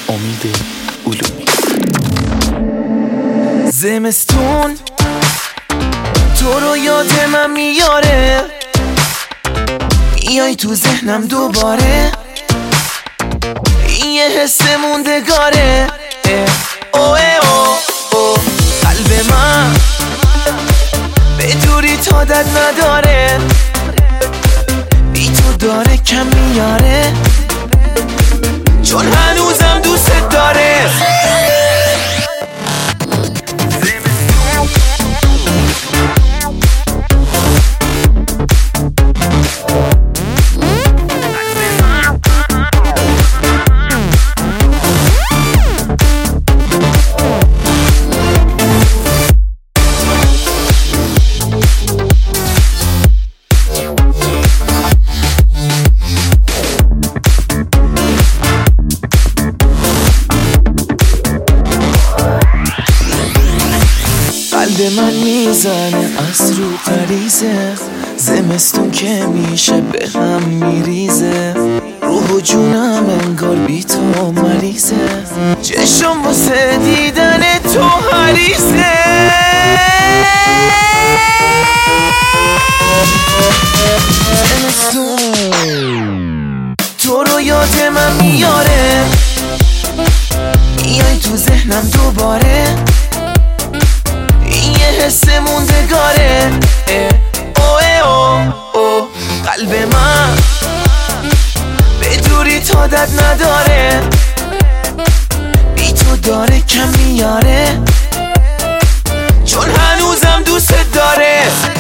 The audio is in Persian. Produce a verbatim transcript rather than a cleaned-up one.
امید علومی. زمستون تو رو یاد من میاره، میای تو ذهنم دوباره، این یه حس موندگاره. اوه اوه اوه قلب من به دوری تادت نداره، بی تو داره کم میاره، چون هنوزم دوست داره. قلب من میزنه از رو غریزه، زمستون که میشه به هم میریزه، روح و جونم انگار بی تو مریضه، چشم واسه دیدن تو حریصه. زمستون تو رو یاد من میاره، میای تو ذهنم دوباره، این یه حس موندگاره. اوه اوه اوه قلب من به دوری تادت نداره، بی تو داره کم میاره، چون هنوزم دوست داره.